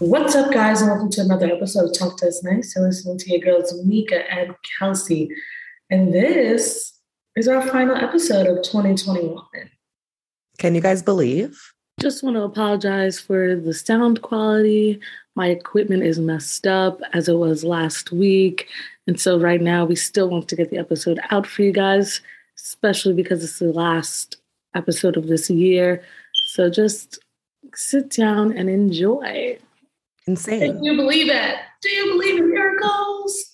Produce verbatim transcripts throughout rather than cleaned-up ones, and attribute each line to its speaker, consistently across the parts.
Speaker 1: What's up, guys, and welcome to another episode of Talk to Us Nice. You're listening to your girls, Mika and Kelsey. And this is our final episode of twenty twenty-one.
Speaker 2: Can you guys believe?
Speaker 3: Just want to apologize for the sound quality. My equipment is messed up as it was last week. And so right now we still want to get the episode out for you guys, especially because it's the last episode of this year. So just sit down and enjoy.
Speaker 2: Insane.
Speaker 1: Do you believe it? Do you believe in miracles?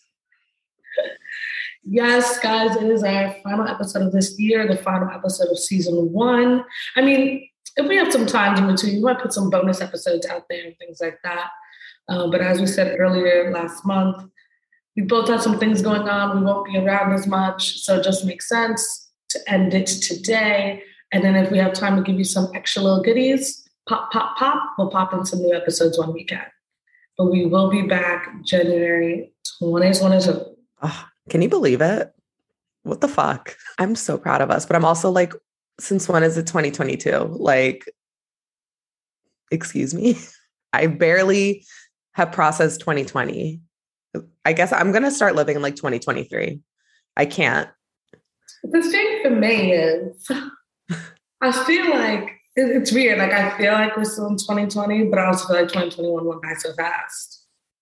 Speaker 1: Yes, guys, it is our final episode of this year, the final episode of season one. I mean, if we have some time in between, we might put some bonus episodes out there and things like that. Uh, but as we said earlier last month, we both have some things going on. We won't be around as much. So it just makes sense to end it today. And then if we have time to give you some extra little goodies, pop, pop, pop, we'll pop in some new episodes when we can. But we will be back January twenty twenty-two.
Speaker 2: Oh, can you believe it? What the fuck? I'm so proud of us. But I'm also like, since when is it twenty twenty-two? Like, excuse me? I barely have processed twenty twenty. I guess I'm going to start living in like twenty twenty-three. I can't.
Speaker 1: The thing for me is, I feel like, it's weird. Like, I feel like we're still in twenty twenty, but I also feel like twenty twenty-one went by so fast.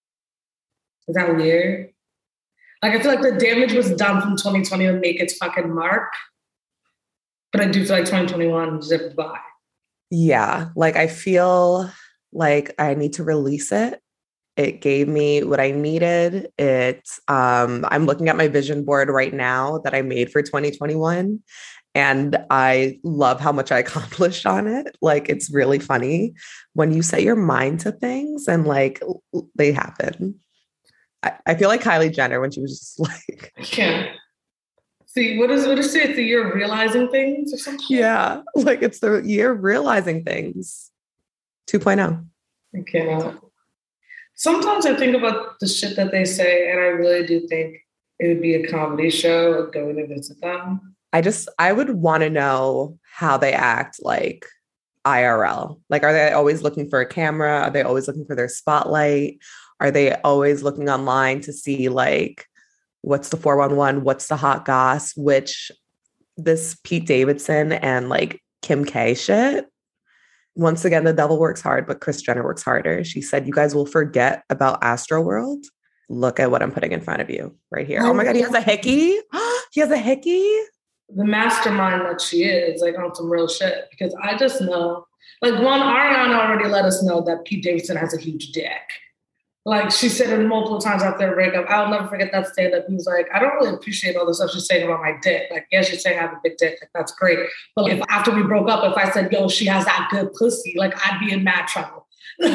Speaker 1: Is that weird? Like, I feel like the damage was done from twenty twenty to make its fucking mark. But I do feel like twenty twenty-one zipped by.
Speaker 2: Yeah. Like, I feel like I need to release it. It gave me what I needed. It, um, I'm looking at my vision board right now that I made for twenty twenty-one. And I love how much I accomplished on it. Like, it's really funny when you set your mind to things and like they happen. I, I feel like Kylie Jenner when she was just like,
Speaker 1: I can't. See, what is what is it? It's the year of realizing things or something?
Speaker 2: Yeah, like it's the year of realizing things. two point oh.
Speaker 1: I cannot. Sometimes I think about the shit that they say, and I really do think it would be a comedy show of going to visit them.
Speaker 2: I just, I would want to know how they act like I R L. Like, are they always looking for a camera? Are they always looking for their spotlight? Are they always looking online to see like, what's the four one one? What's the hot goss? Which this Pete Davidson and like Kim K shit. Once again, the devil works hard, but Kris Jenner works harder. She said, you guys will forget about Astroworld. Look at what I'm putting in front of you right here. Oh, oh my God, he has a hickey. He has a hickey.
Speaker 1: The mastermind that she is, like, on some real shit. Because I just know, like, one, Ariana already let us know that Pete Davidson has a huge dick. Like, she said it multiple times after their breakup. I'll never forget that stand-up. He was like, I don't really appreciate all the stuff she's saying about my dick. Like, yeah, she's saying I have a big dick. Like, that's great. But if after we broke up, if I said, yo, she has that good pussy, like, I'd be in mad trouble.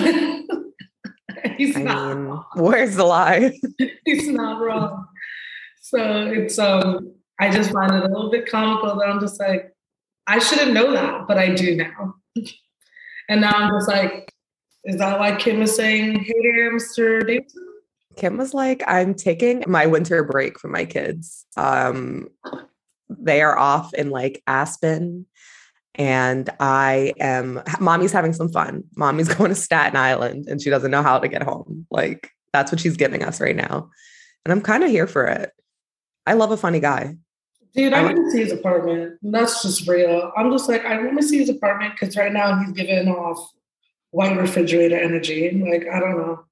Speaker 1: He's
Speaker 2: I
Speaker 1: not
Speaker 2: mean,
Speaker 1: wrong.
Speaker 2: Where's the lie?
Speaker 1: He's not wrong. So it's, um, I just find it a little bit comical that I'm just like, I shouldn't know that, but I do now. And now I'm just like, is that why Kim is saying, hey there, Mister Davidson?
Speaker 2: Kim was like, I'm taking my winter break from my kids. Um, they are off in like Aspen and I am, mommy's having some fun. Mommy's going to Staten Island and she doesn't know how to get home. Like, that's what she's giving us right now. And I'm kind of here for it. I love a funny guy.
Speaker 1: Dude, I
Speaker 2: I
Speaker 1: want to see his apartment. That's just real. I'm just like, I want to see his apartment because right now he's giving off white refrigerator energy. Like, I don't know.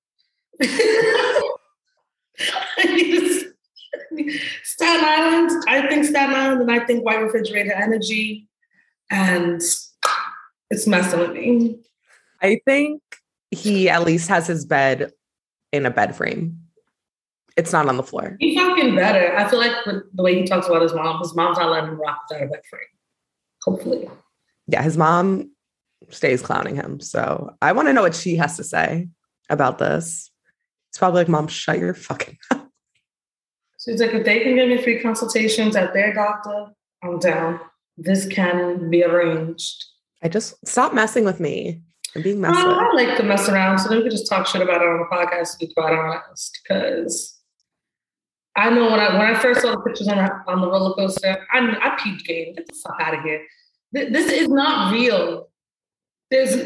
Speaker 1: Staten Island, I think Staten Island, and I think white refrigerator energy, and it's messing with me.
Speaker 2: I think he at least has his bed in a bed frame. It's not on the floor.
Speaker 1: He's fucking better. I feel like with the way he talks about his mom, his mom's not letting him rock without a bed frame. Hopefully.
Speaker 2: Yeah, his mom stays clowning him. So I want to know what she has to say about this. It's probably like, Mom, shut your fucking mouth.
Speaker 1: She's like, if they can give me free consultations at their doctor, I'm down. This can be arranged.
Speaker 2: I just, stop messing with me. I'm being messed
Speaker 1: uh,
Speaker 2: with.
Speaker 1: I like to mess around, so then we can just talk shit about it on the podcast, to be quite honest, because I know when I when I first saw the pictures on the, on the roller coaster, I I peeped game. Get the fuck out of here. Th- this is not real. There's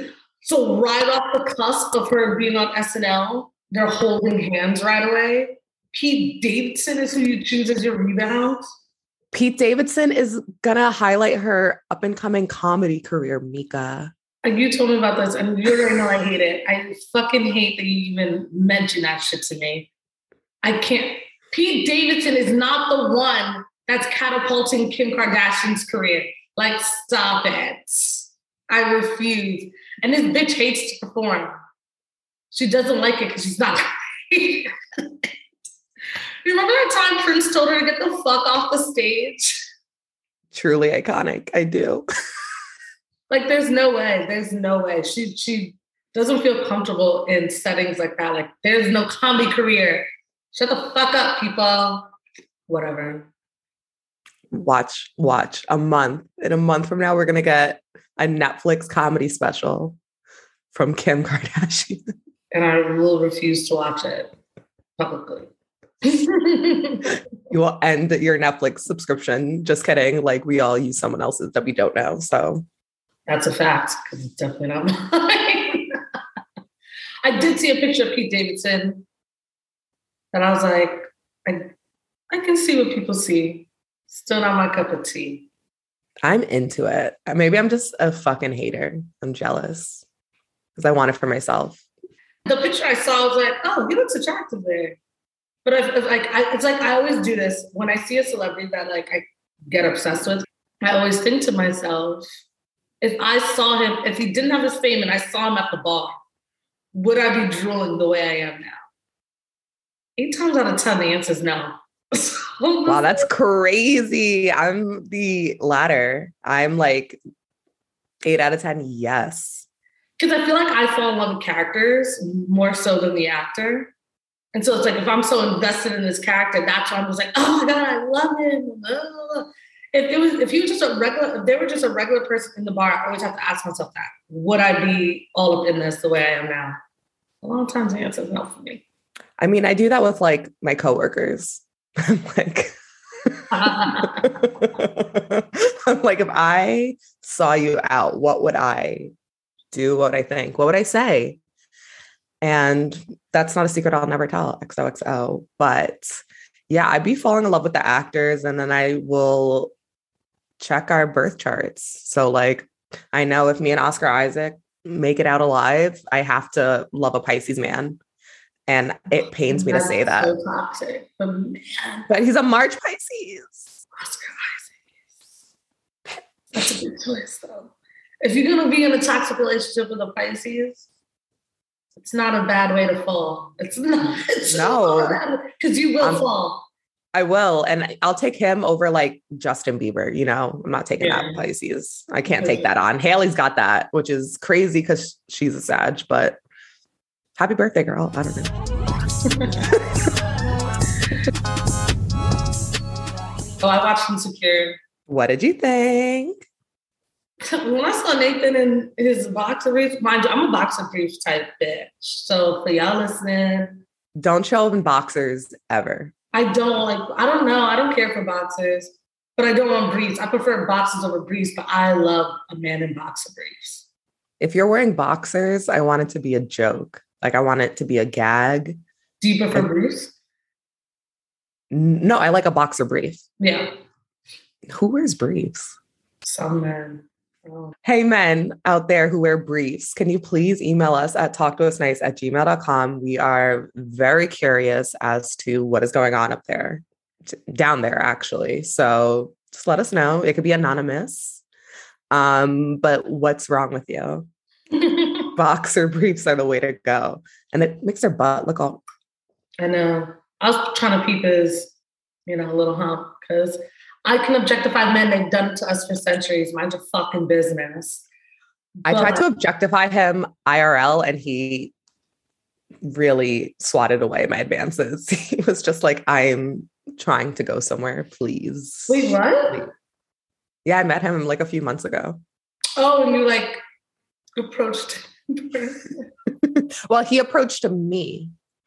Speaker 1: So right off the cusp of her being on S N L, they're holding hands right away. Pete Davidson is who you choose as your rebound.
Speaker 2: Pete Davidson is gonna highlight her up and coming comedy career, Mika.
Speaker 1: And you told me about this, and you already know I hate it. I fucking hate that you even mention that shit to me. I can't. Pete Davidson is not the one that's catapulting Kim Kardashian's career. Like, stop it. I refuse. And this bitch hates to perform. She doesn't like it because she's not great. Remember that time Prince told her to get the fuck off the stage?
Speaker 2: Truly iconic. I do.
Speaker 1: Like, there's no way. There's no way. She she doesn't feel comfortable in settings like that. Like, there's no comedy career. Shut the fuck up, people. Whatever.
Speaker 2: Watch, watch. A month. In a month from now, we're going to get a Netflix comedy special from Kim Kardashian.
Speaker 1: And I will refuse to watch it publicly.
Speaker 2: You will end your Netflix subscription. Just kidding. Like, we all use someone else's that we don't know. So
Speaker 1: that's a fact, because it's definitely not mine. I did see a picture of Pete Davidson, and I was like, I, I can see what people see. Still not my cup of tea.
Speaker 2: I'm into it. Maybe I'm just a fucking hater. I'm jealous because I want it for myself.
Speaker 1: The picture I saw, I was like, oh, he looks attractive there. But if, if like, I, it's like I always do this when I see a celebrity that like I get obsessed with. I always think to myself, if I saw him, if he didn't have his fame and I saw him at the bar, would I be drooling the way I am now? Eight times out of ten, the answer is no.
Speaker 2: Wow, that's crazy. I'm the latter. I'm like eight out of ten, yes.
Speaker 1: Because I feel like I fall in love with characters more so than the actor. And so it's like, if I'm so invested in this character, that's why I'm just like, oh my God, I love him. If it was, if he was just a regular, if they were just a regular person in the bar, I always have to ask myself that. Would I be all up in this the way I am now? A lot of times the answer is no for me.
Speaker 2: I mean, I do that with like my coworkers. I'm like, I'm like, if I saw you out, what would I do? What would I think? What would I say? And that's not a secret I'll never tell, X O X O. But yeah, I'd be falling in love with the actors, and then I will check our birth charts. So like, I know if me and Oscar Isaac make it out alive, I have to love a Pisces man. And it pains me
Speaker 1: That's
Speaker 2: to say that.
Speaker 1: So toxic. But, man,
Speaker 2: but he's a March Pisces.
Speaker 1: Oscar Isaac. That's a big choice, though. If you're going to be in a toxic relationship with a Pisces, it's not a bad way to fall. It's not. It's
Speaker 2: no.
Speaker 1: Because you will
Speaker 2: um,
Speaker 1: fall.
Speaker 2: I will. And I'll take him over like Justin Bieber. You know, I'm not taking
Speaker 1: Yeah.
Speaker 2: that Pisces. I can't take that on. Haley's got that, which is crazy because she's a Sag, but happy birthday, girl. I don't know.
Speaker 1: Oh, I watched Insecure.
Speaker 2: What did you think?
Speaker 1: When I saw Nathan in his boxer briefs, mind you, I'm a boxer briefs type bitch. So for y'all listening,
Speaker 2: Don't show up in boxers ever.
Speaker 1: I don't like, I don't know. I don't care for boxers, but I don't want briefs. I prefer boxers over briefs, but I love a man in boxer briefs.
Speaker 2: If you're wearing boxers, I want it to be a joke. Like I want it to be a gag.
Speaker 1: Do you prefer
Speaker 2: Like,
Speaker 1: briefs?
Speaker 2: No, I like a boxer brief.
Speaker 1: Yeah.
Speaker 2: Who wears briefs?
Speaker 1: Some men. Oh.
Speaker 2: Hey, men out there who wear briefs, can you please email us at talktousnice at gmail dot com? We are very curious as to what is going on up there, down there, actually. So just let us know. It could be anonymous. Um, but what's wrong with you? Boxer briefs are the way to go. And it makes their butt look all...
Speaker 1: I know. I was trying to peep his, you know, little hump, because I can objectify men. They've done it to us for centuries. Mind your fucking business.
Speaker 2: I
Speaker 1: But
Speaker 2: tried to objectify him I R L and he really swatted away my advances. He was just like, I'm trying to go somewhere, please.
Speaker 1: Wait, what?
Speaker 2: Yeah, I met him like a few months ago.
Speaker 1: Oh, and you like approached
Speaker 2: Well, he approached me.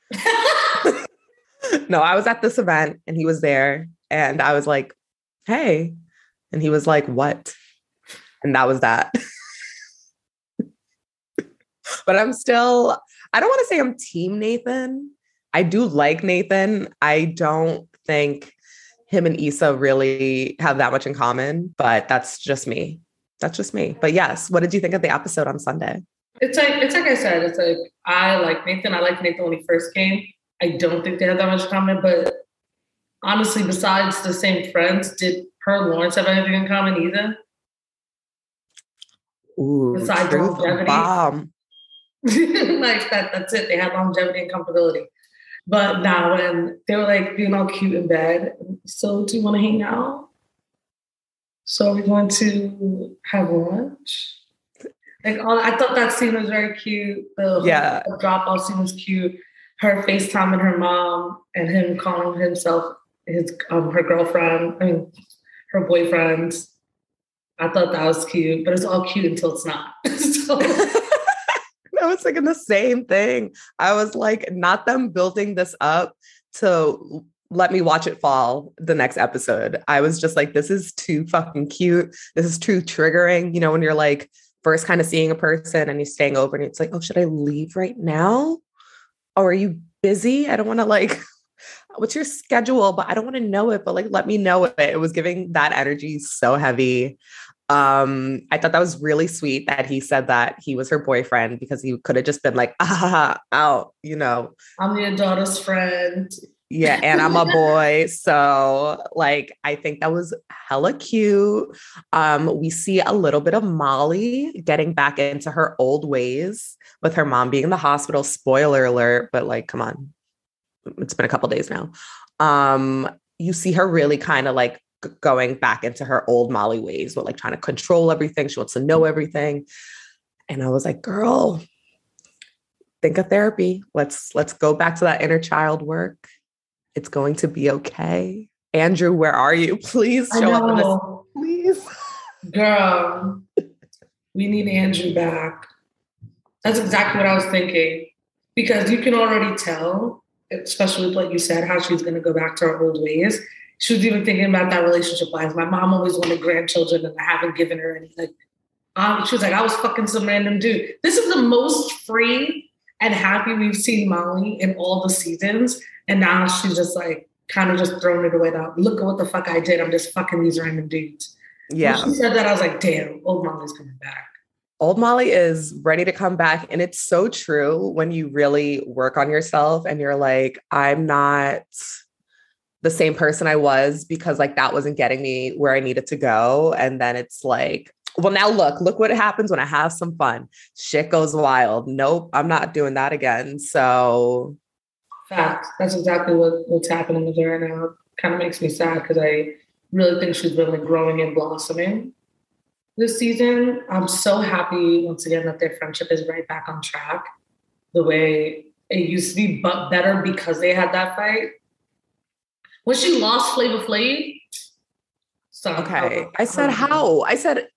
Speaker 2: No, I was at this event and he was there and I was like, hey. And he was like, what? And that was that. But I'm still, I don't want to say I'm team Nathan. I do like Nathan. I don't think him and Issa really have that much in common, but that's just me. That's just me. But yes, what did you think of the episode on Sunday?
Speaker 1: It's like it's like I said, it's like I like Nathan. I like Nathan when he first came. I don't think they have that much in common, but honestly, besides the same friends, did her and Lawrence have anything in common either?
Speaker 2: Ooh,
Speaker 1: besides
Speaker 2: truth
Speaker 1: longevity.
Speaker 2: bomb.
Speaker 1: Like that, that's it. They had longevity and comfortability. But now when they were like being all cute in bed, so do you want to hang out? So are we going to have lunch? Like all, I thought that scene was very cute. The,
Speaker 2: Yeah.
Speaker 1: the drop off scene was cute. Her FaceTiming her mom and him calling himself his um her girlfriend. I mean her boyfriend. I thought that was cute, but it's all cute until it's not. So.
Speaker 2: I was thinking the same thing. I was like, not them building this up to let me watch it fall the next episode. I was just like, this is too fucking cute. This is too triggering. You know, when you're like first kind of seeing a person and you're staying over and it's like, oh, should I leave right now? Or are you busy? I don't want to like, what's your schedule? But I don't want to know it, but like, let me know it. It was giving that energy so heavy. Um, I thought that was really sweet that he said that he was her boyfriend because he could have just been like, ah, out, you know.
Speaker 1: I'm your daughter's friend.
Speaker 2: Yeah, and I'm a boy. So like, I think that was hella cute. Um, we see a little bit of Molly getting back into her old ways with her mom being in the hospital. Spoiler alert, but like, come on. It's been a couple days now. Um, you see her really kind of like going back into her old Molly ways with like trying to control everything. She wants to know everything. And I was like, girl, think of therapy. Let's, let's go back to that inner child work. It's going to be okay. Andrew, where are you? Please show up in this. Please.
Speaker 1: Girl, we need Andrew back. That's exactly what I was thinking. Because you can already tell, especially with what you said, how she's going to go back to her old ways. She was even thinking about that relationship wise. My mom always wanted grandchildren and I haven't given her any. Like, um, she was like, I was fucking some random dude. This is the most free and happy we've seen Molly in all the seasons. And now she's just like, kind of just throwing it away. Now, look at what the fuck I did. I'm just fucking these random dudes.
Speaker 2: Yeah.
Speaker 1: When she said that, I was like, damn, old Molly's coming back.
Speaker 2: Old Molly is ready to come back. And it's so true when you really work on yourself and you're like, I'm not the same person I was because like that wasn't getting me where I needed to go. And then it's like, well, now look, look what happens when I have some fun. Shit goes wild. Nope, I'm not doing that again. So
Speaker 1: fact, that's exactly what, what's happening with her right now. Kind of makes me sad because I really think she's really growing and blossoming this season. I'm so happy once again that their friendship is right back on track the way it used to be, but better because they had that fight. When she lost Flavor Flav, so
Speaker 2: okay. I said how? I said,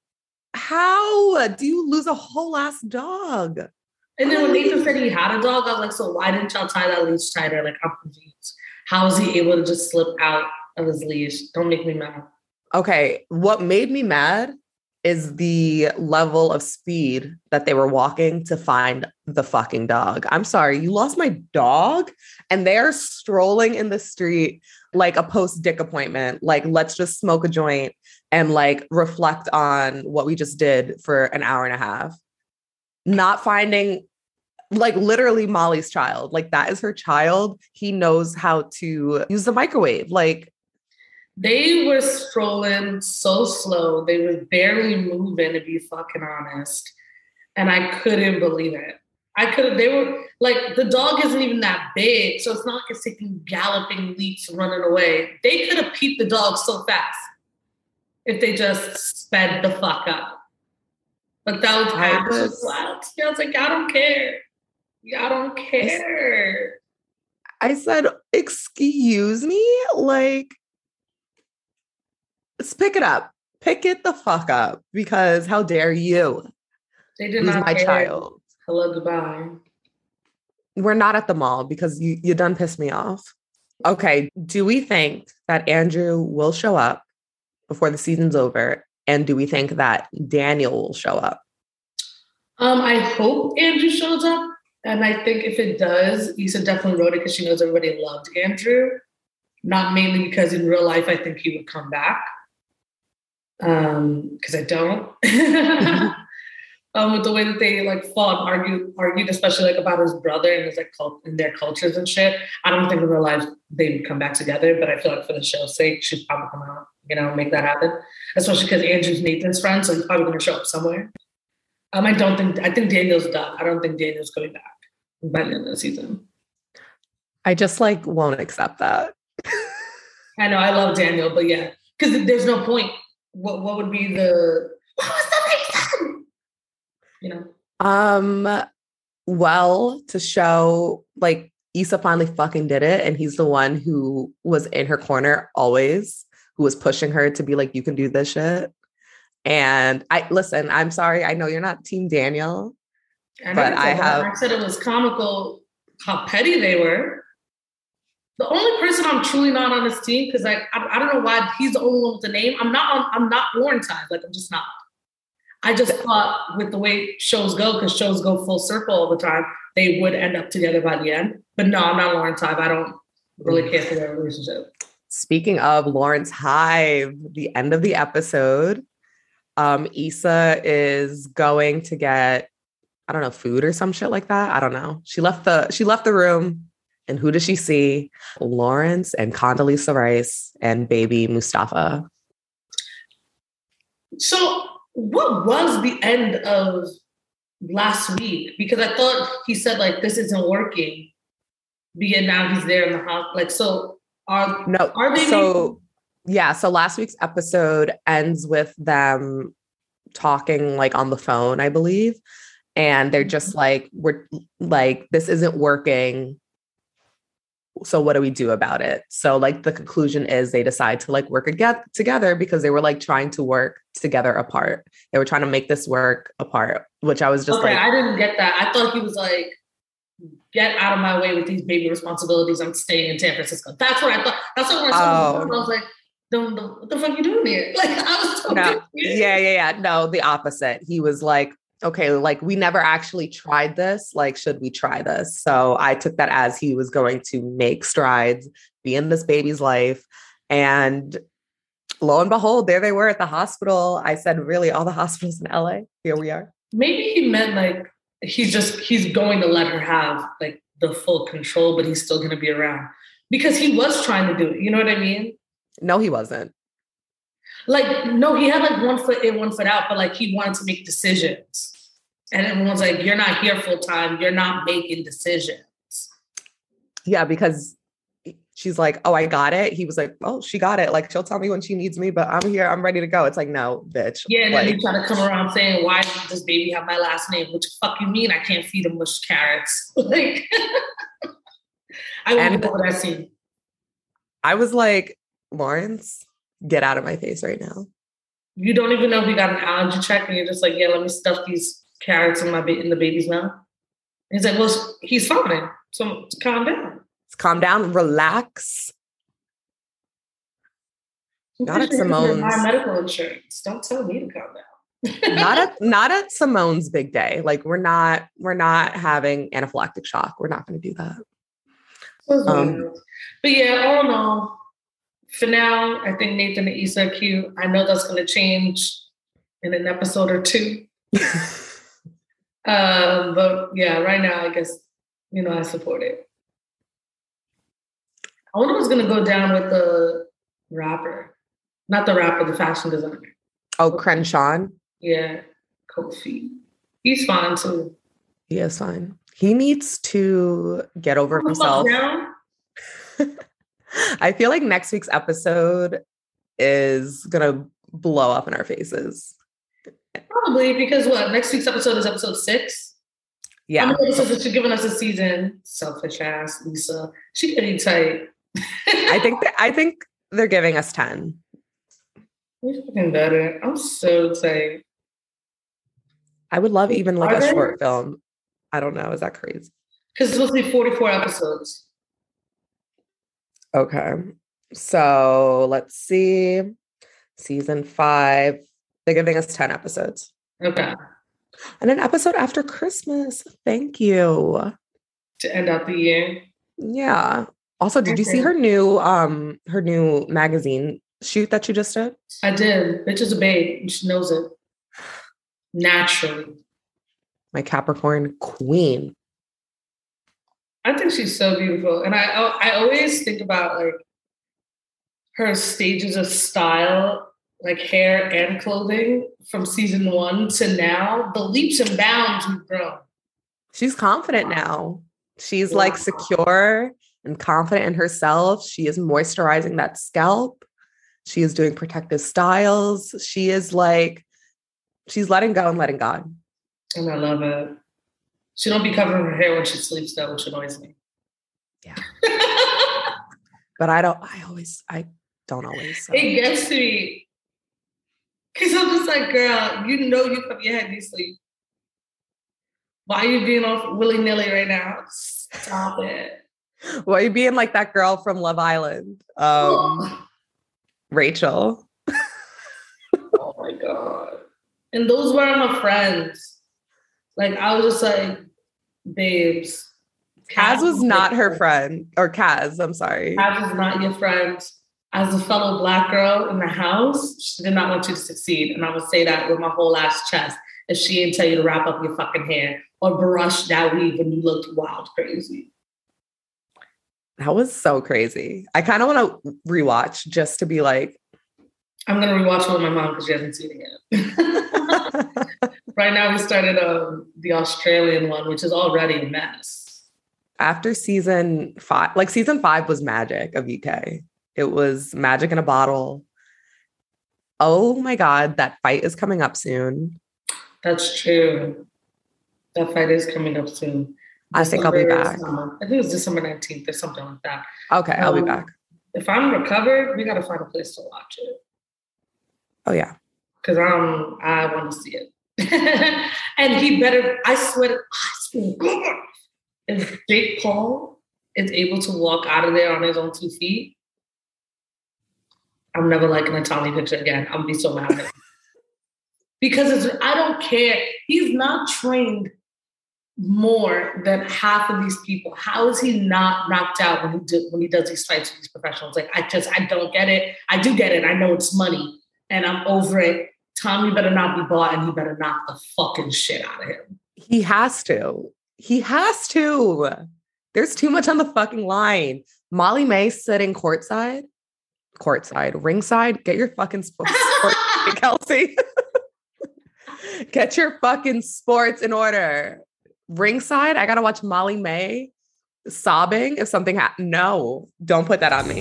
Speaker 2: how do you lose a whole ass dog?
Speaker 1: And then when Nathan said he had a dog, I was like, so why didn't y'all tie that leash tighter? Like, I'm confused. How is he able to just slip out of his leash? Don't make me mad.
Speaker 2: Okay. What made me mad is the level of speed that they were walking to find the fucking dog. I'm sorry, you lost my dog? And they are strolling in the street like a post-dick appointment. Like, let's just smoke a joint and like reflect on what we just did for an hour and a half. Not finding like literally Molly's child. Like that is her child. He knows how to use the microwave. Like,
Speaker 1: they were strolling so slow. They were barely moving, to be fucking honest. And I couldn't believe it. I could have, they were like, the dog isn't even that big. So it's not like it's taking galloping leaps running away. They could have peeped the dog so fast if they just sped the fuck up. But that was
Speaker 2: I
Speaker 1: absolute
Speaker 2: was,
Speaker 1: wild. I was like, I don't care. I don't care.
Speaker 2: I said, excuse me? Like, let's pick it up. Pick it the fuck up because how dare you?
Speaker 1: They did
Speaker 2: lose
Speaker 1: not
Speaker 2: my
Speaker 1: care.
Speaker 2: child.
Speaker 1: Hello, goodbye.
Speaker 2: We're not at the mall because you, you done pissed me off. Okay. Do we think that Andrew will show up before the season's over? And do we think that Daniel will show up?
Speaker 1: Um, I hope Andrew shows up. And I think if it does, Issa definitely wrote it because she knows everybody loved Andrew. Not mainly because in real life, I think he would come back. Um, because I don't. um, with the way that they like fought and argued, argued, especially like about his brother and his like cult and their cultures and shit. I don't think in real life they would come back together, but I feel like for the show's sake, she'd probably come out, you know, make that happen. Especially because Andrew's Nathan's friend, so he's probably gonna show up somewhere. Um, I don't think I think Daniel's done. I don't think Daniel's coming back by the end of the season.
Speaker 2: I just like won't accept that.
Speaker 1: I know I love Daniel, but yeah, because there's no point. What what would be the what was the reason? You know.
Speaker 2: Um. Well, to show like Issa finally fucking did it, and he's the one who was in her corner always, who was pushing her to be like, you can do this shit. And I listen. I'm sorry. I know you're not Team Daniel,
Speaker 1: I
Speaker 2: but I have.
Speaker 1: I said it was comical how petty they were. The only person I'm truly not on his team, because like I, I don't know why he's the only one with the name. I'm not on. I'm not Laurentide. Like I'm just not. I just thought with the way shows go, because shows go full circle all the time, they would end up together by the end. But no, I'm not Lawrence Hive. I don't really care for their relationship.
Speaker 2: Speaking of Lawrence Hive, the end of the episode, um, Issa is going to get, I don't know, food or some shit like that. I don't know. She left the she left the room. And who does she see? Lawrence and Condoleezza Rice and baby Mustafa.
Speaker 1: So what was the end of last week? Because I thought he said, like, this isn't working. But yet now he's there in the house. Like, so are,
Speaker 2: no,
Speaker 1: are they?
Speaker 2: So, making- yeah. So last week's episode ends with them talking like on the phone, I believe. And they're just like, we're like, this isn't working. So what do we do about it? So like the conclusion is they decide to like work again together because they were like trying to work together apart. They were trying to make this work apart, which I was just
Speaker 1: okay,
Speaker 2: like,
Speaker 1: I didn't get that. I thought he was like, get out of my way with these baby responsibilities. I'm staying in San Francisco. That's what I thought. That's what I saw. Oh. I was like, don't, don't, what the fuck are you doing here? Like I was so
Speaker 2: no,
Speaker 1: confused.
Speaker 2: Yeah, yeah, yeah. No, the opposite. He was like, okay, like we never actually tried this. Like, should we try this? So I took that as he was going to make strides, be in this baby's life. And lo and behold, there they were at the hospital. I said, really, all the hospitals in L A? Here we are.
Speaker 1: Maybe he meant like, he's just, he's going to let her have like the full control, but he's still going to be around because he was trying to do it. You know what I mean?
Speaker 2: No, he wasn't.
Speaker 1: Like, no, he had like one foot in, one foot out, but like he wanted to make decisions. And everyone's like, you're not here full time. You're not making decisions.
Speaker 2: Yeah, because she's like, oh, I got it. He was like, oh, she got it. Like, she'll tell me when she needs me, but I'm here. I'm ready to go. It's like, no, bitch.
Speaker 1: Yeah, and
Speaker 2: like,
Speaker 1: then he tried to come around saying, why does this baby have my last name? Which fuck you mean I can't feed him mush carrots? Like, I won't go over that scene.
Speaker 2: I was like, Lawrence, get out of my face right now.
Speaker 1: You don't even know if you got an allergy check and you're just like, yeah, let me stuff these carrots in my ba- in the baby's mouth. And he's like, well, he's fine. So calm down.
Speaker 2: Calm down, relax. Not at Simone's.
Speaker 1: My medical insurance. Don't tell me to calm down.
Speaker 2: not at not at Simone's big day. Like we're not we're not having anaphylactic shock. We're not going to do that.
Speaker 1: Um, but yeah, all in all, for now, I think Nathan and Issa are cute. I know that's going to change in an episode or two. um, but yeah, right now, I guess, you know, I support it. I wonder what's going to go down with the rapper. Not the rapper, the fashion designer.
Speaker 2: Oh, Crenshaw?
Speaker 1: Yeah, Kofi. He's fine too.
Speaker 2: He is fine. He needs to get over himself. I feel like next week's episode is going to blow up in our faces.
Speaker 1: Probably because what? Next week's episode is episode six?
Speaker 2: Yeah.
Speaker 1: How many episodes has she given us a season? Selfish ass, Lisa. She getting tight.
Speaker 2: I think that, I think they're giving us ten.
Speaker 1: We're fucking better. I'm so tight.
Speaker 2: I would love even like
Speaker 1: Are
Speaker 2: a
Speaker 1: they?
Speaker 2: short film. I don't know. Is that crazy?
Speaker 1: Because it's supposed to be forty-four episodes.
Speaker 2: Okay. So let's see. Season five. They're giving us ten episodes.
Speaker 1: Okay.
Speaker 2: And an episode after Christmas. Thank you.
Speaker 1: To end out the year.
Speaker 2: Yeah. Also, did you see her new um her new magazine shoot that she just did?
Speaker 1: I did. Bitch is a babe. She knows it. Naturally.
Speaker 2: My Capricorn queen.
Speaker 1: I think she's so beautiful. And I I always think about like her stages of style, like hair and clothing from season one to now. The leaps and bounds we've grown.
Speaker 2: She's confident now. She's wow. like secure and confident in herself. She is moisturizing that scalp. She is doing protective styles. She is like, she's letting go and letting God.
Speaker 1: And I love it. She don't be covering her hair when she sleeps though, which annoys me.
Speaker 2: Yeah. But I don't, I always, I don't always. So.
Speaker 1: It gets to me. Cause I'm just like, girl, you know you cover your head and you sleep. Why are you being all willy-nilly right now? Stop it.
Speaker 2: Why are you being like that girl from Love Island? Um, Rachel.
Speaker 1: Oh my God. And those weren't her friends. Like, I was just like, babes.
Speaker 2: Kaz was not her friend. Or Kaz, I'm sorry.
Speaker 1: Kaz is not your friend. As a fellow Black girl in the house, she did not want you to succeed. And I would say that with my whole ass chest. If she didn't tell you to wrap up your fucking hair or brush that weave when you looked wild crazy.
Speaker 2: That was so crazy. I kind of want to rewatch just to be like.
Speaker 1: I'm going to rewatch it with my mom because she hasn't seen it yet. Right now we started um, the Australian one, which is already a mess.
Speaker 2: After season five, like season five was magic of U K. It was magic in a bottle. Oh my God, that fight is coming up soon.
Speaker 1: That's true. That fight is coming up soon.
Speaker 2: I think I'll be back.
Speaker 1: Summer. I think it was December nineteenth or something like that.
Speaker 2: Okay, I'll um, be back.
Speaker 1: If I'm recovered, we got to find a place to watch it.
Speaker 2: Oh, yeah.
Speaker 1: Because I'm, I want to see it. And he better, I swear, I swear, if Jake Paul is able to walk out of there on his own two feet, I'm never liking a Tommy picture again. I'm going to be so mad at him. Because it's, I don't care. He's not trained more than half of these people. How is he not knocked out when he do, when he does these fights with these professionals? Like, I just, I don't get it. I do get it. I know it's money and I'm over it. Tommy better not be bought and he better knock the fucking shit out of him.
Speaker 2: He has to. He has to. There's too much on the fucking line. Molly May sitting courtside, courtside, ringside. Get your fucking sports, sports Kelsey. Get your fucking sports in order. Ringside, I gotta watch Molly May sobbing if something happened. No, don't put that on me.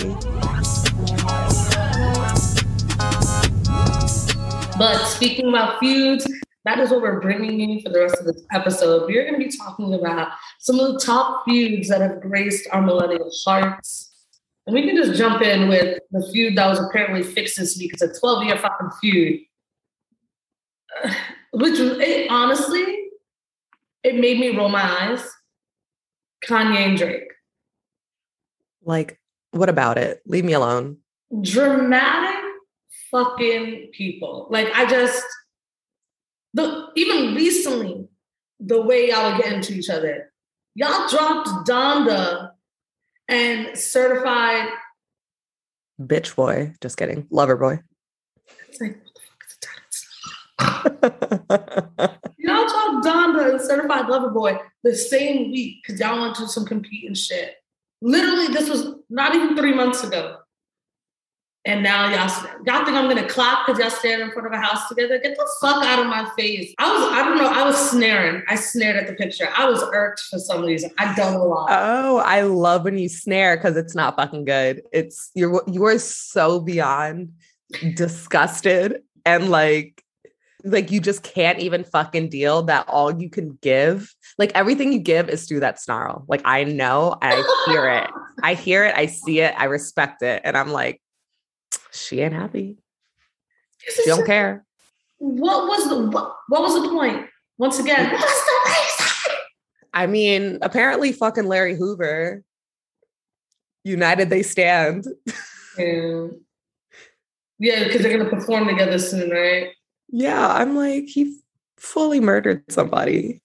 Speaker 1: But speaking about feuds, that is what we're bringing you for the rest of this episode. We're going to be talking about some of the top feuds that have graced our millennial hearts. And we can just jump in with the feud that was apparently fixed this week. It's a twelve-year fucking feud. Uh, which was, it, honestly, it made me roll my eyes. Kanye and Drake.
Speaker 2: Like, what about it? Leave me alone.
Speaker 1: Dramatic fucking people. Like, I just, the even recently, the way y'all were getting to each other, y'all dropped Donda and Certified
Speaker 2: Bitch Boy. Just kidding. Lover Boy.
Speaker 1: It's like, what the fuck is the title? Y'all dropped Donda and Certified Lover Boy the same week because y'all went to some competing shit. Literally, this was not even three months ago. And now y'all, y'all think I'm gonna clap because y'all standing in front of a house together? Get the fuck out of my face. I was, I don't know, I was snaring. I snared at the picture. I was irked for some reason. I don't know why.
Speaker 2: Oh, I love when you snare because it's not fucking good. It's, you're, you are so beyond disgusted and like, like you just can't even fucking deal that all you can give, like everything you give is through that snarl. Like I know, I hear it. I hear it. I see it. I respect it. And I'm like, she ain't happy. She don't care.
Speaker 1: What was the what, what was the point? Once again, what's the reason?
Speaker 2: I mean, apparently fucking Larry Hoover. United they stand.
Speaker 1: Yeah, yeah, because they're gonna perform together soon, right?
Speaker 2: Yeah, I'm like, he fully murdered somebody.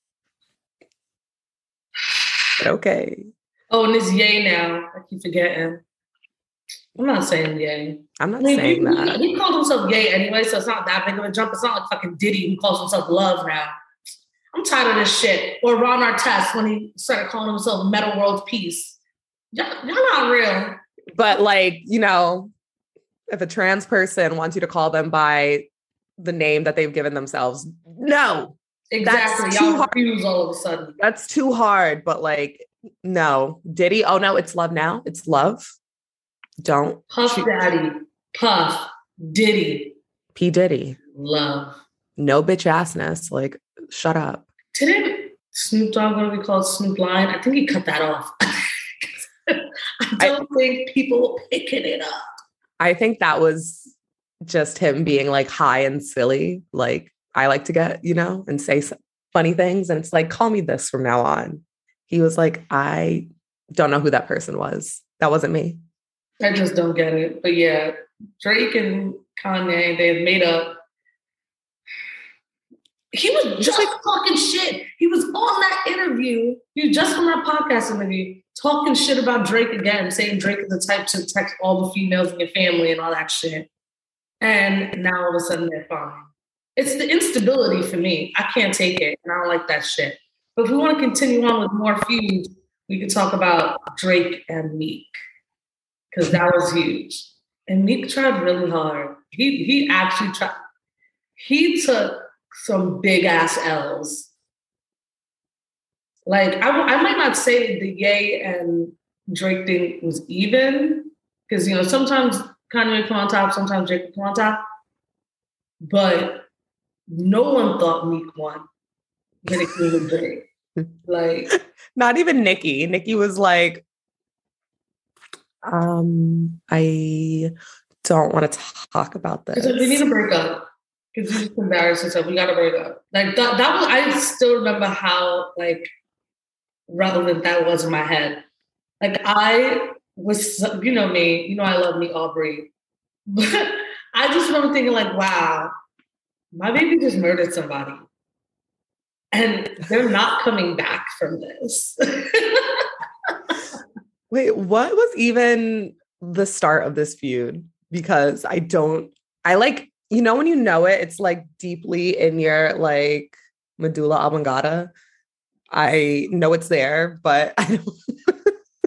Speaker 2: But okay.
Speaker 1: Oh, and it's Ye now. I keep forgetting. I'm not saying Ye.
Speaker 2: I'm not
Speaker 1: I mean,
Speaker 2: saying
Speaker 1: he,
Speaker 2: that.
Speaker 1: He, he called himself Ye anyway, so it's not that big of a jump. It's not like fucking Diddy who calls himself Love now. I'm tired of this shit. Or Ron Artest when he started calling himself Metal World Peace. Y'all, y'all not real.
Speaker 2: But like, you know, if a trans person wants you to call them by the name that they've given themselves, no.
Speaker 1: Exactly.
Speaker 2: That's
Speaker 1: Y'all
Speaker 2: too hard.
Speaker 1: refuse all of a sudden.
Speaker 2: That's too hard. But like, no. Diddy, oh no, it's Love now. It's Love. Don't.
Speaker 1: Puff
Speaker 2: shoot.
Speaker 1: Daddy, Puff, Diddy.
Speaker 2: P. Diddy.
Speaker 1: Love.
Speaker 2: No bitch assness. Like, shut up.
Speaker 1: Didn't Snoop Dogg want to be called Snoop Lion? I think he cut that off. I don't I, think people were picking it up.
Speaker 2: I think that was just him being like high and silly. Like, I like to get, you know, and say funny things. And it's like, call me this from now on. He was like, I don't know who that person was. That wasn't me.
Speaker 1: I just don't get it. But yeah, Drake and Kanye, they've made up. He was just like talking shit. He was on that interview. He was just on that podcast interview talking shit about Drake again, saying Drake is the type to text all the females in your family and all that shit. And now all of a sudden they're fine. It's the instability for me. I can't take it, and I don't like that shit. But if we want to continue on with more feuds, we could talk about Drake and Meek, because that was huge. And Meek tried really hard. He he actually tried. He took some big ass L's. Like I, I might not say the Ye and Drake thing was even, because you know sometimes Kanye would come on top, sometimes Drake would come on top, but no one thought Meek won when it came to Drake. Like,
Speaker 2: not even Nicki. Nicki was like, um, I don't want to talk about this.
Speaker 1: We need to break up. Because you just embarrassed yourself. We gotta break up. Like that, that was, I still remember how like relevant that was in my head. Like I was, you know me, you know I love me Aubrey. But I just remember thinking like, wow, my baby just murdered somebody. And they're not coming back from this.
Speaker 2: Wait, what was even the start of this feud? Because I don't, I like, you know, when you know it, it's like deeply in your like medulla oblongata. I know it's there, but I don't,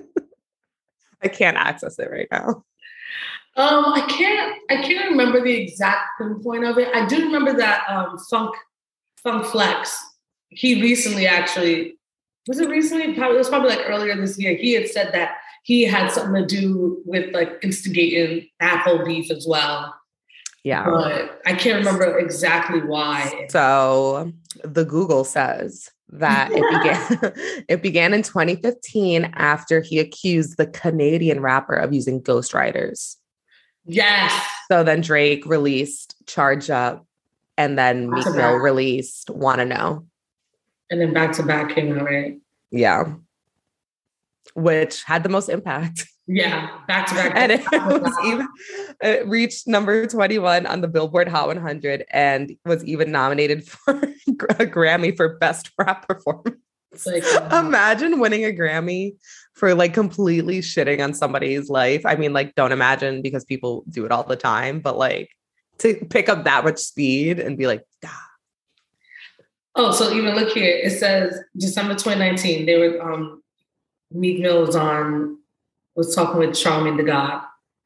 Speaker 2: I can't access it right now.
Speaker 1: Um, I can't, I can't remember the exact pinpoint of it. I do remember that um, Funk, Funk Flex. He recently actually, was it recently? Probably, it was probably like earlier this year. He had said that he had something to do with like instigating that whole beef as well.
Speaker 2: Yeah.
Speaker 1: But I can't remember exactly why.
Speaker 2: So the Google says that it began it began in twenty fifteen after he accused the Canadian rapper of using ghostwriters.
Speaker 1: Yes.
Speaker 2: So then Drake released Charge Up, and then Meek Mill released Wanna Know.
Speaker 1: And then Back to Back came out, right?
Speaker 2: Yeah. Which had the most impact.
Speaker 1: Yeah, back to back.
Speaker 2: And it was even it reached number twenty-one on the Billboard Hot one hundred and was even nominated for a Grammy for Best Rap Performance. Like, um, imagine winning a Grammy for like completely shitting on somebody's life. I mean, like, don't imagine because people do it all the time, but like to pick up that much speed and be like, ah.
Speaker 1: Oh, so even look here. It says December twenty nineteen. They were um Meek Mill was on. was talking with Charlamagne the God.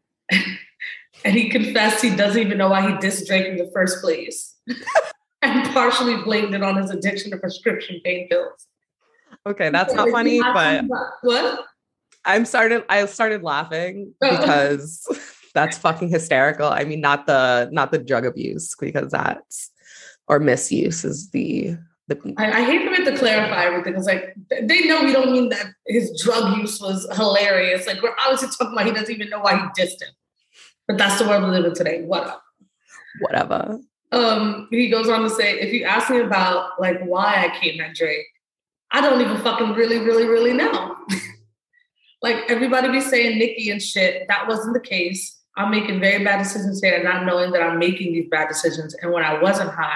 Speaker 1: And he confessed he doesn't even know why he dissed Drake in the first place. And partially blamed it on his addiction to prescription pain pills.
Speaker 2: Okay, that's not funny, but
Speaker 1: what?
Speaker 2: I'm started I started laughing because that's fucking hysterical. I mean, not the not the drug abuse, because that's or misuse is the The,
Speaker 1: I, I hate the way to clarify everything. It's like, they know we don't mean that his drug use was hilarious. Like, we're obviously talking about he doesn't even know why he dissed him. But that's the world we live in today. Whatever.
Speaker 2: Whatever.
Speaker 1: Um, he goes on to say, if you ask me about, like, why I came at Drake, I don't even fucking really, really, really know. Like, everybody be saying Nicki and shit. That wasn't the case. I'm making very bad decisions here, not knowing that I'm making these bad decisions. And when I wasn't high,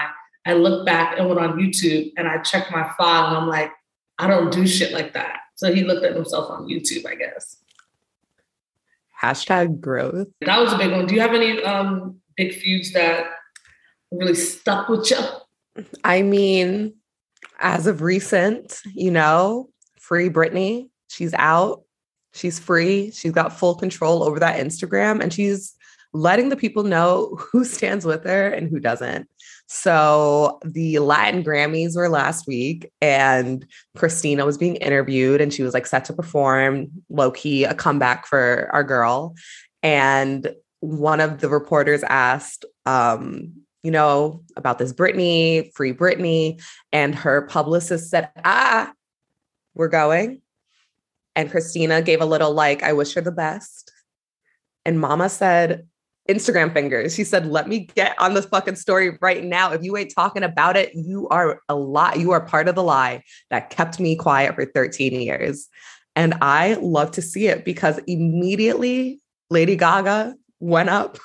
Speaker 1: I looked back and went on YouTube and I checked my file and I'm like, I don't do shit like that. So he looked at himself on YouTube, I guess.
Speaker 2: Hashtag growth.
Speaker 1: That was a big one. Do you have any um, big feuds that really stuck with you?
Speaker 2: I mean, as of recent, you know, free Britney. She's out. She's free. She's got full control over that Instagram and she's letting the people know who stands with her and who doesn't. So the Latin Grammys were last week and Christina was being interviewed and she was like set to perform, low-key, a comeback for our girl. And one of the reporters asked, um, you know, about this Britney, free Britney. And her publicist said, ah, we're going. And Christina gave a little like, I wish her the best. And Mama said, Instagram fingers. She said, let me get on this fucking story right now. If you ain't talking about it, you are a lie. You are part of the lie that kept me quiet for thirteen years. And I love to see it because immediately Lady Gaga went up,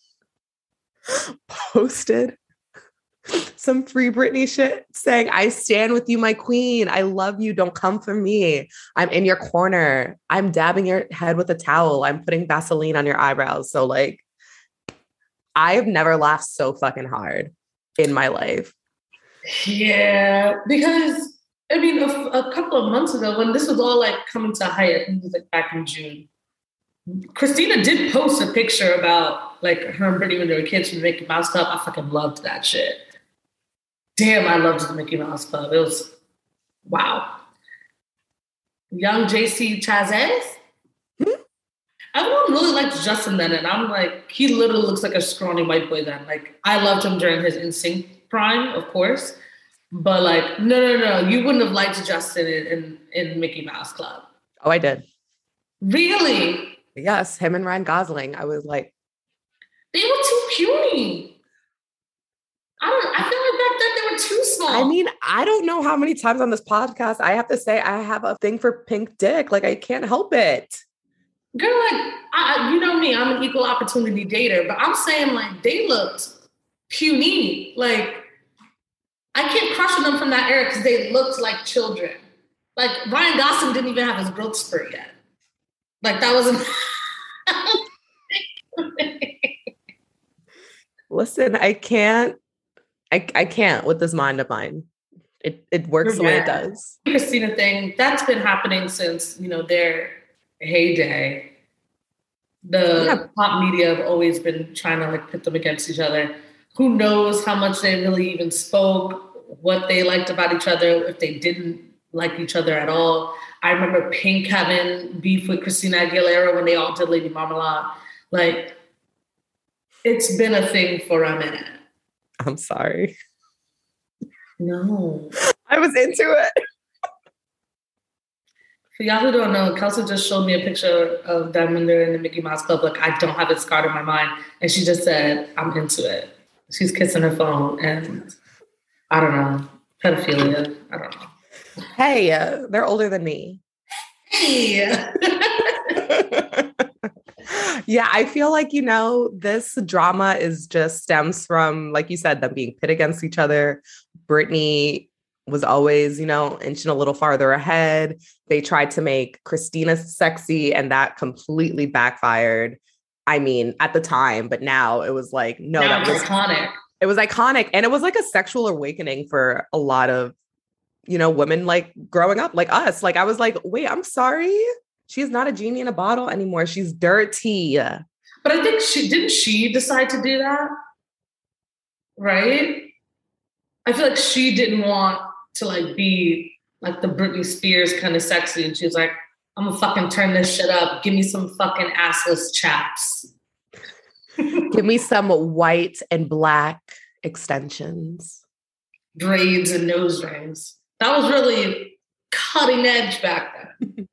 Speaker 2: posted some free Britney shit saying, I stand with you, my queen. I love you. Don't come for me. I'm in your corner. I'm dabbing your head with a towel. I'm putting Vaseline on your eyebrows. So like, I have never laughed so fucking hard in my life.
Speaker 1: Yeah, because I mean, a, a couple of months ago when this was all like coming to height, I think it was like back in June, Christina did post a picture about like her and Britney when they were kids from the Mickey Mouse Club. I fucking loved that shit. Damn, I loved the Mickey Mouse Club. It was, wow. Young J C Chasez? Everyone really liked Justin then, and I'm like, he literally looks like a scrawny white boy then. Like, I loved him during his N Sync prime, of course, but like, no, no, no, you wouldn't have liked Justin in, in, in Mickey Mouse Club.
Speaker 2: Oh, I did.
Speaker 1: Really?
Speaker 2: Yes, him and Ryan Gosling. I was like,
Speaker 1: they were too puny. I don't. I feel like back then they were too small.
Speaker 2: I mean, I don't know how many times on this podcast I have to say I have a thing for pink dick. Like, I can't help it.
Speaker 1: Girl, like, I, you know me, I'm an equal opportunity dater, but I'm saying, like, they looked puny. Like, I can't crush on them from that era because they looked like children. Like, Ryan Gosling didn't even have his growth spurt yet. Like, that wasn't...
Speaker 2: Listen, I can't, I, I can't with this mind of mine. It it works the way it does.
Speaker 1: Christina thing, that's been happening since, you know, their heyday. The yeah. pop media have always been trying to like pit them against each other. Who knows how much they really even spoke, what they liked about each other, if they didn't like each other at all. I remember Pink having beef with Christina Aguilera when they all did Lady Marmalade. Like, it's been a thing for a minute.
Speaker 2: I'm sorry.
Speaker 1: No.
Speaker 2: I was into it.
Speaker 1: For y'all who don't know, Kelsey just showed me a picture of them when they're in the Mickey Mouse Club. Like, I don't have it scarred in my mind. And she just said, I'm into it. She's kissing her phone. And I don't know. Pedophilia. I don't know.
Speaker 2: Hey, uh, they're older than me.
Speaker 1: Hey.
Speaker 2: Yeah, I feel like, you know, this drama is just stems from, like you said, them being pit against each other. Britney was always, you know, inching a little farther ahead. They tried to make Christina sexy and that completely backfired. I mean, at the time, but now it was like, no,
Speaker 1: now
Speaker 2: that was
Speaker 1: iconic.
Speaker 2: It was iconic. And it was like a sexual awakening for a lot of, you know, women like growing up like us. Like, I was like, wait, I'm sorry. She's not a genie in a bottle anymore. She's dirty.
Speaker 1: But I think she, didn't she decide to do that? Right? I feel like she didn't want to like be like the Britney Spears kind of sexy. And she was like, I'm gonna fucking turn this shit up. Give me some fucking assless chaps.
Speaker 2: Give me some white and black extensions.
Speaker 1: Braids and nose rings. That was really cutting edge back then.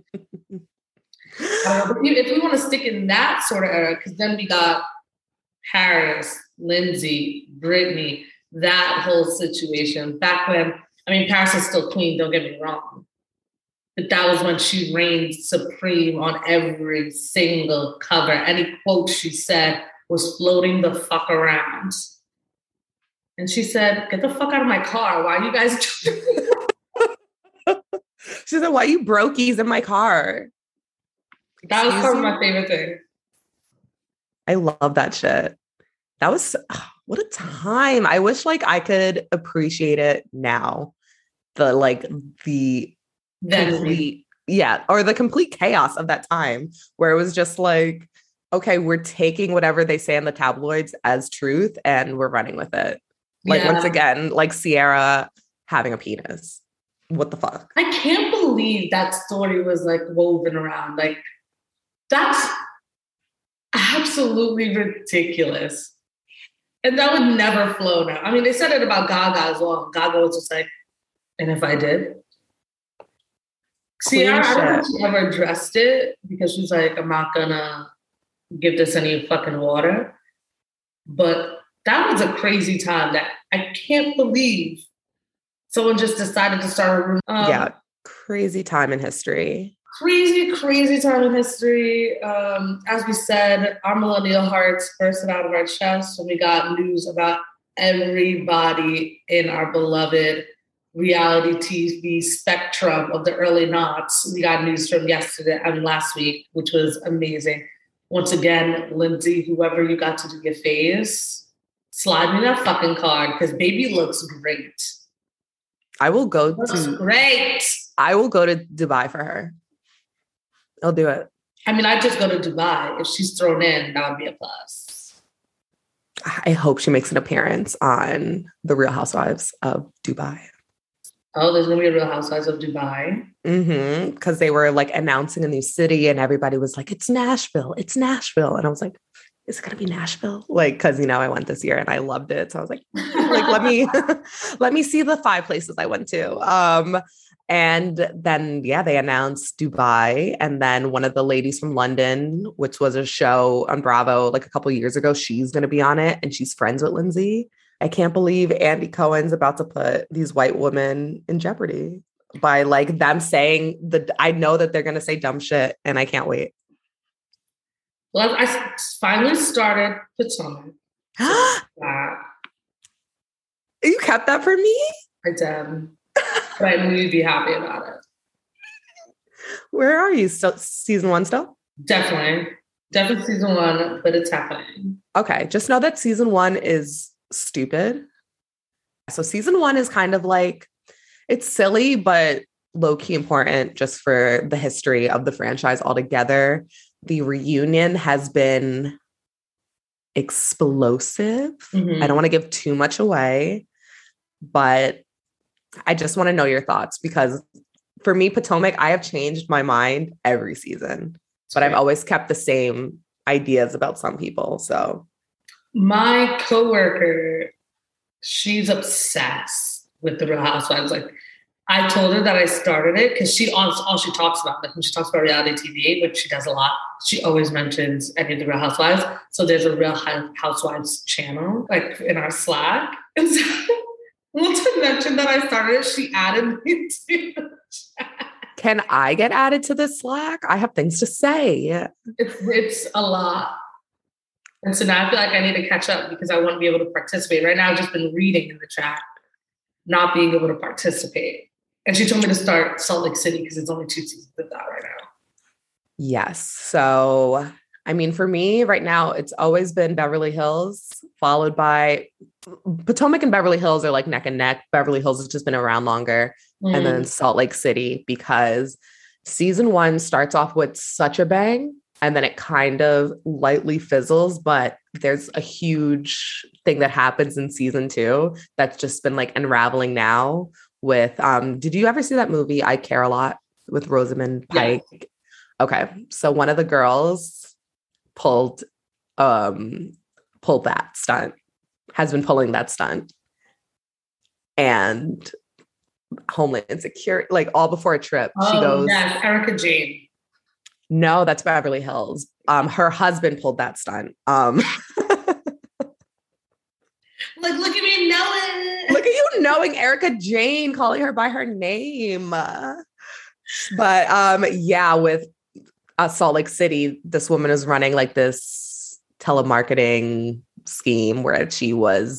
Speaker 1: uh, but if we want to stick in that sort of era, because then we got Paris, Lindsay, Britney, that whole situation. Back when, I mean, Paris is still queen, don't get me wrong. But that was when she reigned supreme on every single cover. Any quote she said was floating the fuck around. And she said, get the fuck out of my car. Why are you guys
Speaker 2: She said, why are you brokies in my car?
Speaker 1: That was
Speaker 2: Excuse
Speaker 1: probably
Speaker 2: you?
Speaker 1: my favorite thing.
Speaker 2: I love that shit. That was, oh, what a time. I wish like I could appreciate it now. The like the
Speaker 1: Then
Speaker 2: complete, yeah, or the complete chaos of that time where it was just like, okay, we're taking whatever they say in the tabloids as truth and we're running with it. Like
Speaker 1: yeah.
Speaker 2: once again, like Ciara having a penis. What the fuck?
Speaker 1: I can't believe that story was like woven around. Like that's absolutely ridiculous. And that would never flow now. I mean, they said it about Gaga as well. Gaga was just like, and if I did? Ciara, I don't think she ever addressed it because she's like, I'm not gonna give this any fucking water. But that was a crazy time that I can't believe someone just decided to start a room. Um,
Speaker 2: yeah, crazy time in history.
Speaker 1: Crazy, crazy time in history. Um, as we said, our millennial hearts bursted out of our chests when we got news about everybody in our beloved reality T V spectrum of the early noughts. We got news from yesterday, I mean last week, which was amazing. Once again, Lindsay, whoever you got to do your face, slide me that fucking card because baby looks great.
Speaker 2: I will go
Speaker 1: looks
Speaker 2: to
Speaker 1: great.
Speaker 2: I will go to Dubai for her. I'll do it.
Speaker 1: I mean, I'd just go to Dubai. If she's thrown in, that would be a plus.
Speaker 2: I hope she makes an appearance on The Real Housewives of Dubai.
Speaker 1: Oh, there's going to be a Real Housewives of Dubai?
Speaker 2: Mm-hmm. Because they were like announcing a new city and everybody was like, it's Nashville. It's Nashville. And I was like, is it going to be Nashville? Like, because, you know, I went this year and I loved it. So I was like, like, let me, let me see the five places I went to. Um, and then, yeah, they announced Dubai. And then one of the ladies from London, which was a show on Bravo like a couple of years ago, she's going to be on it. And she's friends with Lindsay. I can't believe Andy Cohen's about to put these white women in jeopardy by like them saying the, I know that they're going to say dumb shit and I can't wait.
Speaker 1: Well, I finally started Potomac. So
Speaker 2: you kept that for me?
Speaker 1: I did. But I knew you'd be happy about it.
Speaker 2: Where are you? Still season one still?
Speaker 1: Definitely. Definitely season one, but it's happening.
Speaker 2: Okay. Just know that season one is stupid. So season one is kind of like, it's silly, but low-key important just for the history of the franchise altogether. The reunion has been explosive. Mm-hmm. I don't want to give too much away, but I just want to know your thoughts because for me, Potomac, I have changed my mind every season, but I've always kept the same ideas about some people. So
Speaker 1: my coworker, she's obsessed with the Real Housewives. Like I told her that I started it because she all, all she talks about, like when she talks about reality T V, which she does a lot, she always mentions any of the Real Housewives. So there's a Real Housewives channel, like in our Slack. And so once I mentioned that I started, she added me to the chat.
Speaker 2: Can I get added to the Slack? I have things to say.
Speaker 1: It's it's a lot. And so now I feel like I need to catch up because I want to be able to participate. Right now, I've just been reading in the chat, not being able to participate. And she told me to start Salt Lake City because it's only two seasons of that right now.
Speaker 2: Yes. So, I mean, for me right now, it's always been Beverly Hills, followed by Potomac and Beverly Hills are like neck and neck. Beverly Hills has just been around longer. Mm. And then Salt Lake City, because season one starts off with such a bang and then it kind of lightly fizzles, but there's a huge thing that happens in season two that's just been like unraveling now with, um, did you ever see that movie, I Care a Lot with Rosamund Pike? Yeah. Okay. So one of the girls pulled, um, pulled that stunt, has been pulling that stunt. And Homeland Security, like all before a trip,
Speaker 1: oh,
Speaker 2: she goes,
Speaker 1: yes, Erica Jane.
Speaker 2: No, that's Beverly Hills. Um, her husband pulled that stunt. Um,
Speaker 1: like, look at me knowing.
Speaker 2: Look at you knowing Erica Jane, calling her by her name. But um, yeah, with uh, Salt Lake City, this woman is running like this telemarketing scheme where she was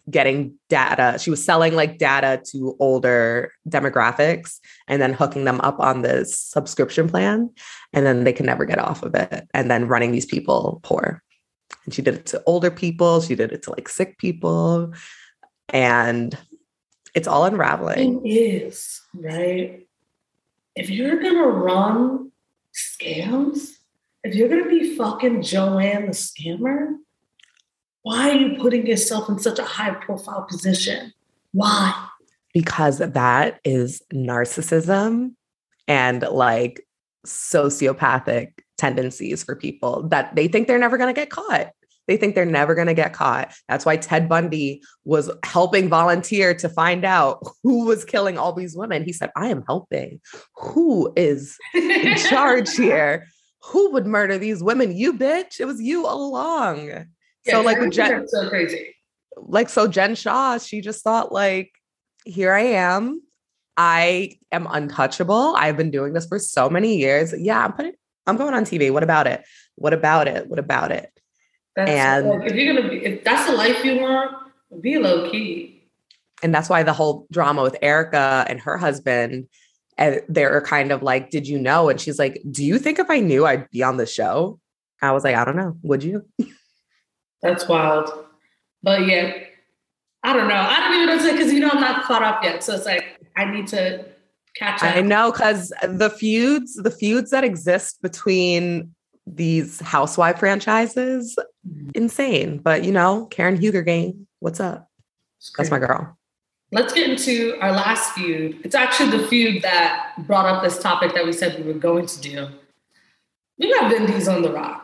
Speaker 2: getting data. She was selling like data to older demographics and then hooking them up on this subscription plan. And then they can never get off of it. And then running these people poor. And she did it to older people. She did it to like sick people. And it's all unraveling.
Speaker 1: It is, right? If you're going to run scams, if you're going to be fucking Joanne the scammer, why are you putting yourself in such a high profile position? Why?
Speaker 2: Because that is narcissism and like sociopathic tendencies for people that they think they're never going to get caught. They think they're never going to get caught. That's why Ted Bundy was helping volunteer to find out who was killing all these women. He said, I am helping. Who is in charge here? Who would murder these women? You bitch. It was you all along.
Speaker 1: Yeah,
Speaker 2: so like with Jen,
Speaker 1: so crazy.
Speaker 2: Like, so Jen Shah, she just thought like, here I am. I am untouchable. I've been doing this for so many years. Yeah, I'm putting, I'm going on T V. What about it? What about it? What about it?
Speaker 1: That's
Speaker 2: and
Speaker 1: like, if you're gonna be, if that's the life you want, be low key.
Speaker 2: And that's why the whole drama with Erica and her husband, and they're kind of like, did you know? And she's like, do you think if I knew I'd be on the show? I was like, I don't know. Would you?
Speaker 1: That's wild. But yeah, I don't know. I don't even know what to say because, you know, I'm not caught up yet. So it's like, I need to catch up.
Speaker 2: I know, because the feuds, the feuds that exist between these housewife franchises, insane. But, you know, Karen Huger gang, what's up? That's my girl.
Speaker 1: Let's get into our last feud. It's actually the feud that brought up this topic that we said we were going to do. We got Vin Diesel on The Rock.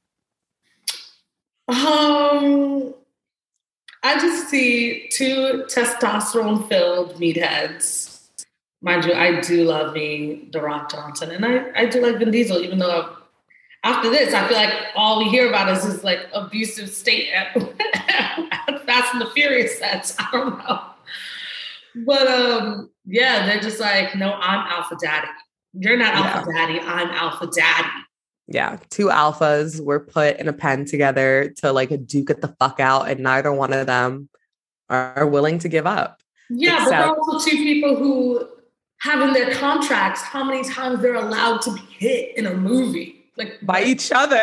Speaker 1: Um, I just see two testosterone-filled meatheads. Mind you, I do love me The Rock Johnson, and I, I do like Vin Diesel, even though after this, I feel like all we hear about is his like abusive state at Fast and the Furious sets. I don't know. But um, yeah, they're just like, no, I'm Alpha Daddy. You're not Alpha yeah. Daddy, I'm Alpha Daddy.
Speaker 2: Yeah, two alphas were put in a pen together to like duke it the fuck out, and neither one of them are willing to give up.
Speaker 1: Yeah, except- but there are also two people who have in their contracts how many times they're allowed to be hit in a movie. Like
Speaker 2: by each other.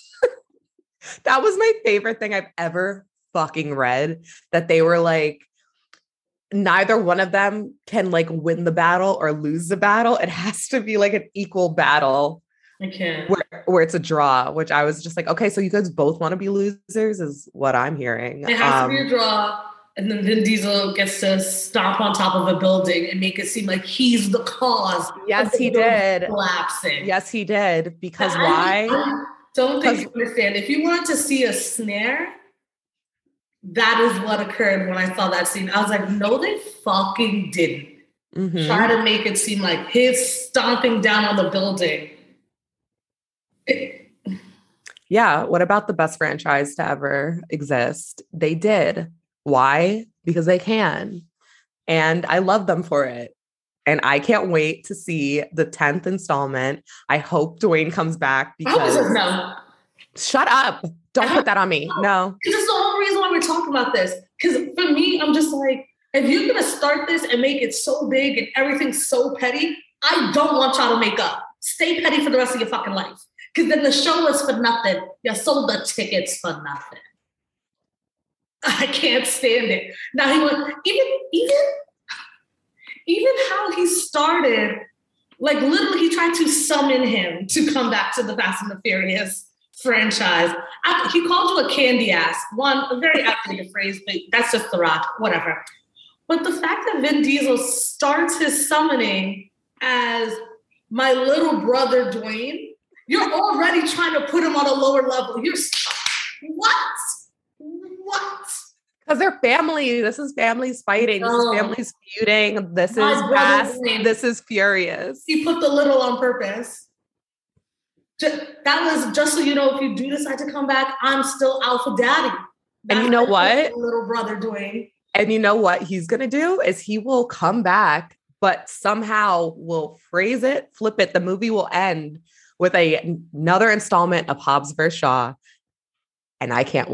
Speaker 2: That was my favorite thing I've ever fucking read, that they were like, neither one of them can like win the battle or lose the battle. It has to be like an equal battle.
Speaker 1: Okay.
Speaker 2: Where, where it's a draw, which I was just like, okay, so you guys both want to be losers is what I'm hearing.
Speaker 1: It has
Speaker 2: um,
Speaker 1: to be a draw. And then Vin Diesel gets to stomp on top of a building and make it seem like he's the cause.
Speaker 2: Yes, he did.
Speaker 1: Collapsing.
Speaker 2: Yes, he did. Because
Speaker 1: I,
Speaker 2: why?
Speaker 1: I don't think you understand. If you wanted to see a snare, that is what occurred when I saw that scene. I was like, no, they fucking didn't. Mm-hmm. Try to make it seem like his stomping down on the building. It,
Speaker 2: yeah. What about the best franchise to ever exist? They did. Why? Because they can. And I love them for it. And I can't wait to see the tenth installment. I hope Dwayne comes back because...
Speaker 1: No.
Speaker 2: Shut up. Don't put that on me. No.
Speaker 1: This is the whole reason why we're talking about this. Because for me, I'm just like, if you're going to start this and make it so big and everything's so petty, I don't want y'all to make up. Stay petty for the rest of your fucking life. Because then the show is for nothing. You sold the tickets for nothing. I can't stand it. Now he went, even, even, even how he started, like literally he tried to summon him to come back to the Fast and the Furious franchise. I, he called you a candy ass. One, a very outdated phrase, but that's just The Rock, whatever. But the fact that Vin Diesel starts his summoning as my little brother Dwayne, you're already trying to put him on a lower level. You're what? What?
Speaker 2: Because they're family. This is families fighting. This
Speaker 1: no.
Speaker 2: is families feuding. This
Speaker 1: my
Speaker 2: is Fast.
Speaker 1: Dwayne,
Speaker 2: this is Furious.
Speaker 1: He put the little on purpose. Just, that was just so you know, if you do decide to come back, I'm still Alpha Daddy. That's
Speaker 2: and you know what?
Speaker 1: Little brother Dwayne.
Speaker 2: And you know what he's going to do is he will come back, but somehow will phrase it, flip it. The movie will end with a, another installment of Hobbs versus Shaw. And I can't wait.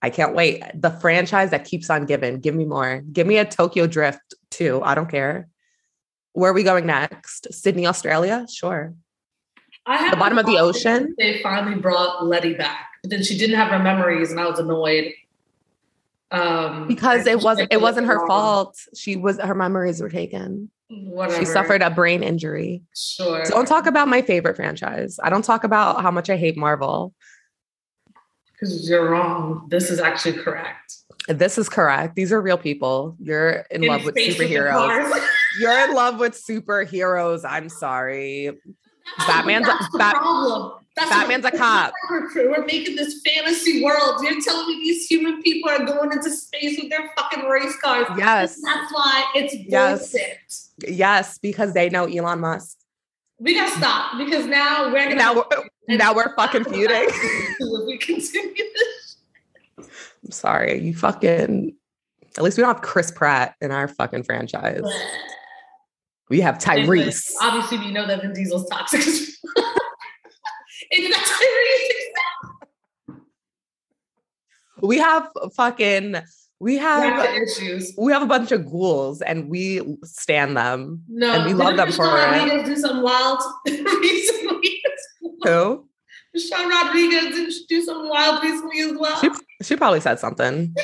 Speaker 2: I can't wait. The franchise that keeps on giving. Give me more. Give me a Tokyo Drift too. I don't care. Where are we going next? Sydney, Australia? Sure.
Speaker 1: I have
Speaker 2: the bottom of the ocean.
Speaker 1: They finally brought Letty back, but then she didn't have her memories, and I was annoyed. Um,
Speaker 2: because it wasn't it wasn't her fault. She was her memories were taken.
Speaker 1: Whatever.
Speaker 2: She suffered a brain injury.
Speaker 1: Sure.
Speaker 2: Don't talk about my favorite franchise. I don't talk about how much I hate Marvel.
Speaker 1: Because you're wrong. This is actually correct.
Speaker 2: This is correct. These are real people. You're in, in love with superheroes. With You're in love with superheroes. I'm sorry.
Speaker 1: That's
Speaker 2: Batman's
Speaker 1: that's the
Speaker 2: Bat-
Speaker 1: problem. That's
Speaker 2: Batman's a cop.
Speaker 1: We're, we're making this fantasy world. You're telling me these human people are going into space with their fucking race cars.
Speaker 2: Yes.
Speaker 1: And that's why it's
Speaker 2: yes.
Speaker 1: bullshit.
Speaker 2: Yes, because they know Elon Musk.
Speaker 1: We gotta stop because now we're gonna
Speaker 2: now we're, now we're fucking feuding.
Speaker 1: If we continue this.
Speaker 2: I'm sorry, you fucking. At least we don't have Chris Pratt in our fucking franchise. We have Tyrese.
Speaker 1: Obviously, we know that Vin Diesel's toxic. And that's Tyrese.
Speaker 2: We have fucking. We have,
Speaker 1: we have issues.
Speaker 2: We have a bunch of ghouls, and we stand them.
Speaker 1: No,
Speaker 2: and we love them for
Speaker 1: Rodriguez
Speaker 2: it.
Speaker 1: Do some wild recently.
Speaker 2: Who?
Speaker 1: Michelle Rodriguez did she do something wild recently as well?
Speaker 2: She, she probably said something.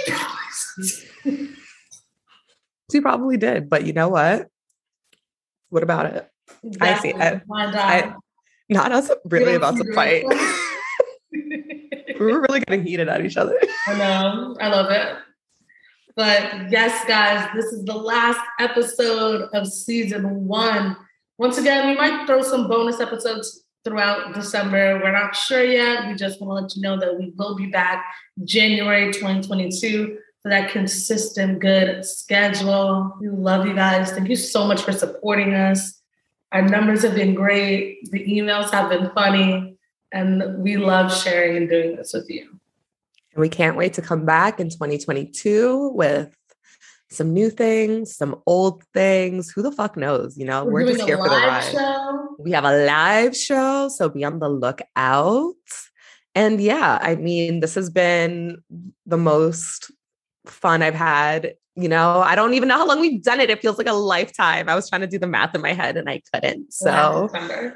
Speaker 2: She probably did, but you know what? What about it?
Speaker 1: Exactly.
Speaker 2: I see. I, I, not us really about to fight. We were really getting heated at each other.
Speaker 1: I know. I love it. But yes, guys, this is the last episode of season one. Once again, we might throw some bonus episodes throughout December. We're not sure yet. We just want to let you know that we will be back January twenty twenty-two for that consistent, good schedule. We love you guys. Thank you so much for supporting us. Our numbers have been great. The emails have been funny. And we love sharing and doing this with you.
Speaker 2: And we can't wait to come back in twenty twenty-two with some new things, some old things. Who the fuck knows? You know, we're, we're just here for the ride. Show. We have a live show, so be on the lookout. And yeah, I mean, this has been the most fun I've had. You know, I don't even know how long we've done it. It feels like a lifetime. I was trying to do the math in my head and I couldn't. So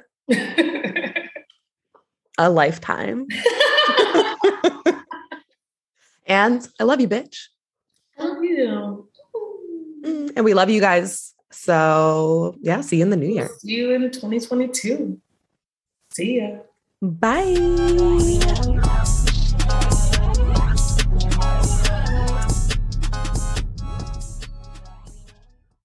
Speaker 2: a lifetime. And I love you, bitch.
Speaker 1: I love you.
Speaker 2: And we love you guys. So yeah, see you in the new year.
Speaker 1: See you in twenty twenty-two. See ya.
Speaker 2: Bye.